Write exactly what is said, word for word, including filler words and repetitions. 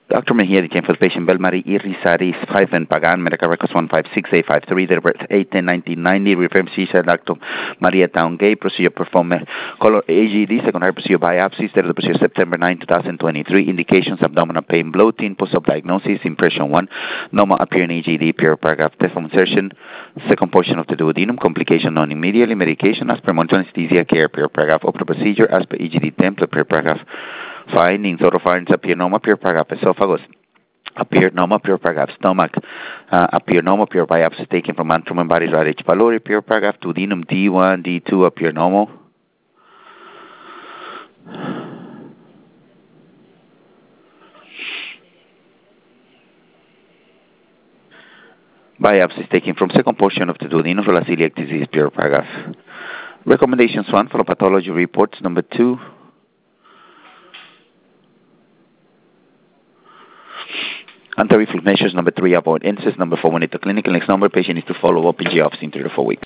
Doctor Mejia came for the patient Belmari Irisaris, five in Pagan, medical records one five six eight five three, date of birth eight ten nineteen ninety, referred to Doctor Maria Town Gay, procedure performed color A G D, secondary procedure biopsy, date of the procedure September ninth, twenty twenty-three, indications abdominal pain, bloating, post-op diagnosis, impression one, normal appearing A G D, pure paragraph, test of insertion, second portion of the duodenum, complication non immediately, medication as per monitor anesthesia care, pure paragraph, open procedure as per E G D template, pure paragraph. Findings, oropharynx appear normal, pure paragraph, esophagus appear normal, pure paragraph, stomach uh, appear normal, pure biopsy taken from antrum and body right H. pylori, pure paragraph, duodenum D one, D two appear normal. Biopsies taken from second portion of the duodenum for celiac disease, pure paragraph. Recommendations one, follow pathology reports. Number two, anti-reflux measures. Number three, avoid incest. Number four, monitor clinical. Next number, patient needs to follow up in G office in three to four weeks.